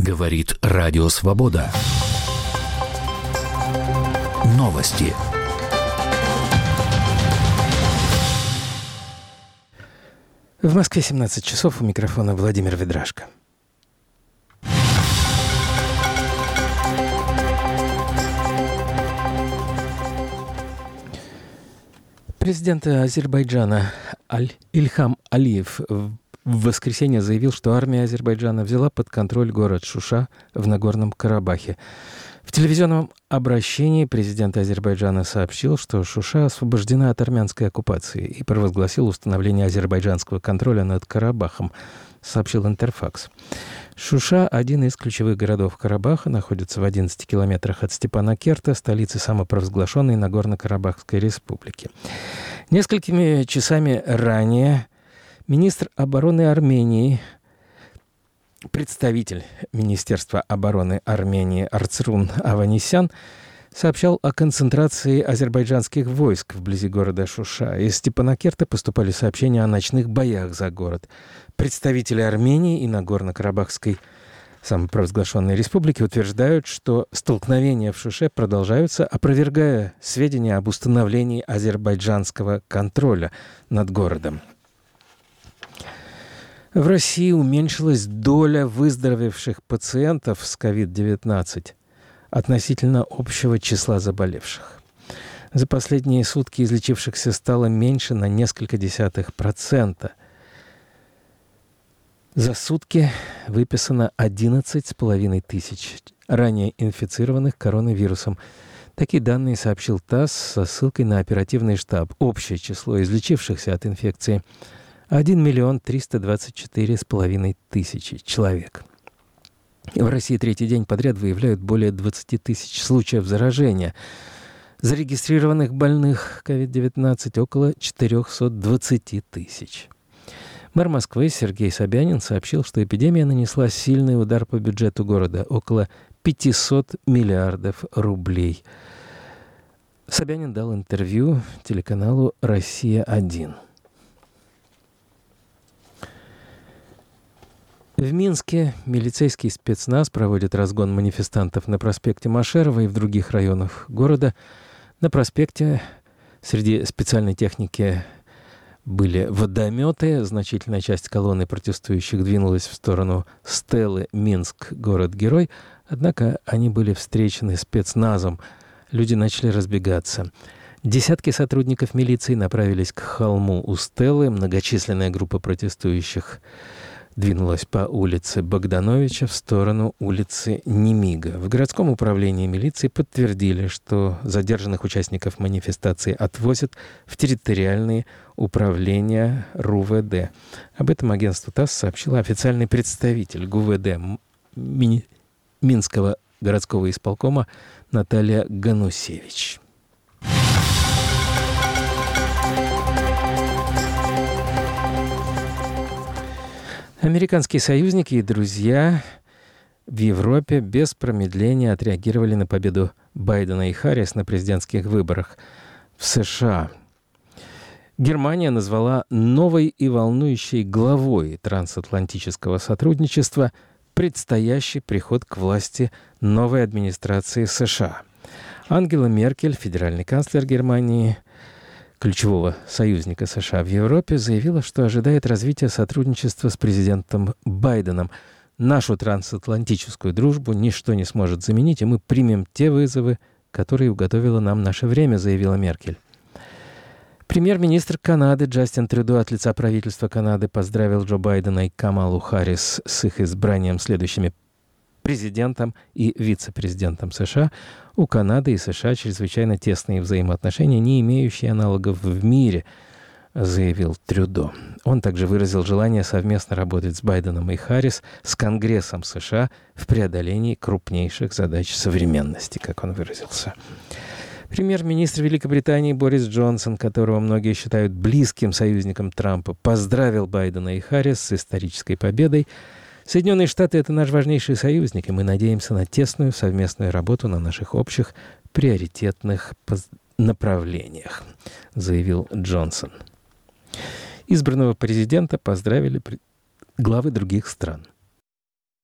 Говорит Радио Свобода. Новости. В Москве 17 часов. У микрофона Владимир Ведрашко. Президент Азербайджана Ильхам Алиев в воскресенье заявил, что армия Азербайджана взяла под контроль город Шуша в Нагорном Карабахе. В телевизионном обращении президент Азербайджана сообщил, что Шуша освобождена от армянской оккупации и провозгласил установление азербайджанского контроля над Карабахом, сообщил Интерфакс. Шуша – один из ключевых городов Карабаха, находится в 11 километрах от Степанакерта, столицы самопровозглашенной Нагорно-Карабахской республики. Несколькими часами ранее министр обороны Армении, представитель Министерства обороны Армении Арцрун Аванесян сообщал о концентрации азербайджанских войск вблизи города Шуша. Из Степанакерта поступали сообщения о ночных боях за город. Представители Армении и Нагорно-Карабахской самопровозглашенной республики утверждают, что столкновения в Шуше продолжаются, опровергая сведения об установлении азербайджанского контроля над городом. В России уменьшилась доля выздоровевших пациентов с COVID-19 относительно общего числа заболевших. За последние сутки излечившихся стало меньше на несколько десятых %. За сутки выписано 11,5 тысяч ранее инфицированных коронавирусом. Такие данные сообщил ТАСС со ссылкой на оперативный штаб. Общее число излечившихся от инфекции – 1 324,5 тысячи человек. В России третий день подряд выявляют более 20 тысяч случаев заражения. Зарегистрированных больных COVID-19 около 420 тысяч. Мэр Москвы Сергей Собянин сообщил, что эпидемия нанесла сильный удар по бюджету города – около 500 миллиардов рублей. Собянин дал интервью телеканалу «Россия-1». В Минске милицейский спецназ проводит разгон манифестантов на проспекте Машерова и в других районах города. На проспекте среди специальной техники были водометы. Значительная часть колонны протестующих двинулась в сторону стелы «Минск. Город-герой». Однако они были встречены спецназом. Люди начали разбегаться. Десятки сотрудников милиции направились к холму у стелы. Многочисленная группа протестующих двинулась по улице Богдановича в сторону улицы Немига. В городском управлении милиции подтвердили, что задержанных участников манифестации отвозят в территориальные управления РУВД. Об этом агентству ТАСС сообщила официальный представитель ГУВД Минского городского исполкома Наталья Ганусевич. Американские союзники и друзья в Европе без промедления отреагировали на победу Байдена и Харрис на президентских выборах в США. Германия назвала новой и волнующей главой трансатлантического сотрудничества предстоящий приход к власти новой администрации США. Ангела Меркель, федеральный канцлер Германии, ключевого союзника США в Европе, заявила, что ожидает развития сотрудничества с президентом Байденом. Нашу трансатлантическую дружбу ничто не сможет заменить, и мы примем те вызовы, которые уготовило нам наше время, заявила Меркель. Премьер-министр Канады Джастин Трюдо от лица правительства Канады поздравил Джо Байдена и Камалу Харрис с их избранием следующими президентом и вице-президентом США. У Канады и США чрезвычайно тесные взаимоотношения, не имеющие аналогов в мире, заявил Трюдо. Он также выразил желание совместно работать с Байденом и Харрис, с Конгрессом США в преодолении крупнейших задач современности, как он выразился. Премьер-министр Великобритании Борис Джонсон, которого многие считают близким союзником Трампа, поздравил Байдена и Харрис с исторической победой. Соединенные Штаты – это наш важнейший союзник, и мы надеемся на тесную совместную работу на наших общих приоритетных направлениях, заявил Джонсон. Избранного президента поздравили главы других стран.